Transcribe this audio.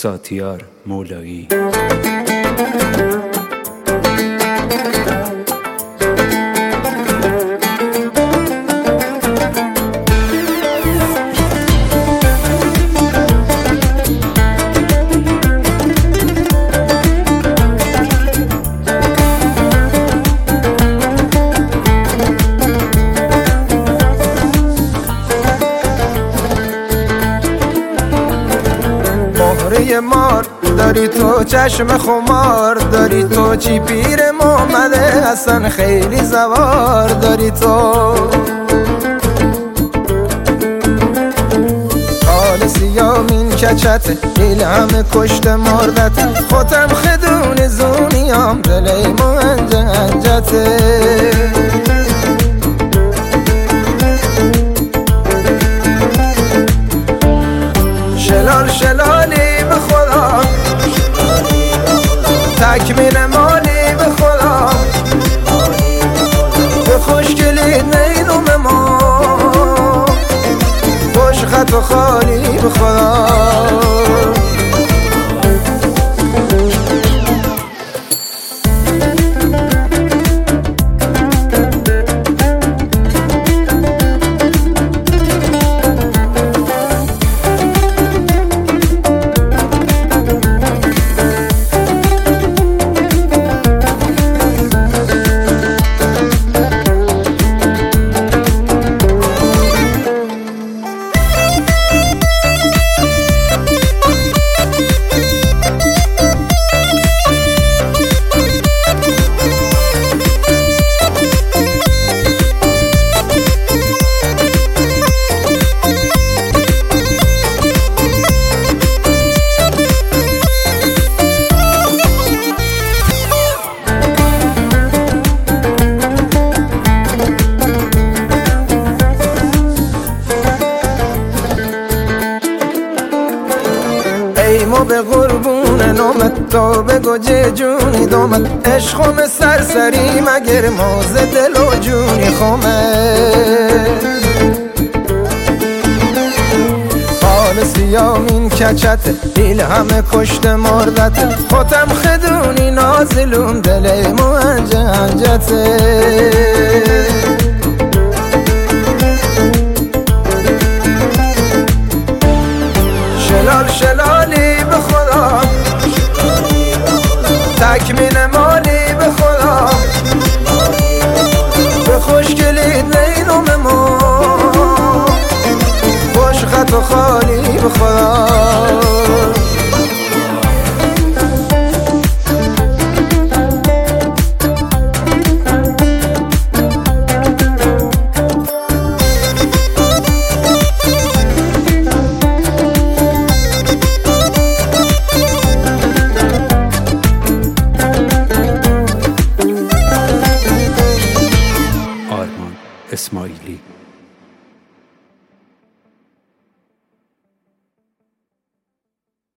ساتیار مولایی. مهره مار داری تو، چشم خمار داری تو، چی پیر محمده اصلا خیلی زوار داری تو. حال سیامین کچت دیل همه کشت مردت، خودم خدون زونیام دلی منجه انجته. شلال شلالی به خدا، تکمیل مالی به خدا، به خوشگلی نیدوم ما، خوش خط و خالی به خدا. ایمو به قربون نامت تا بگو جه جونی دامت، عشقم سرسری مگر موز دل و جونی خومه. حال سیامین کچت دیل همه کشت مردت، خودم خدونی نازلون دل منجه انجته. شلال شلالی به خدا، تکمیل مالی به خدا، به خوشگلی نیدوم ما، خوش خط و خالی به خدا. اسماعیلی.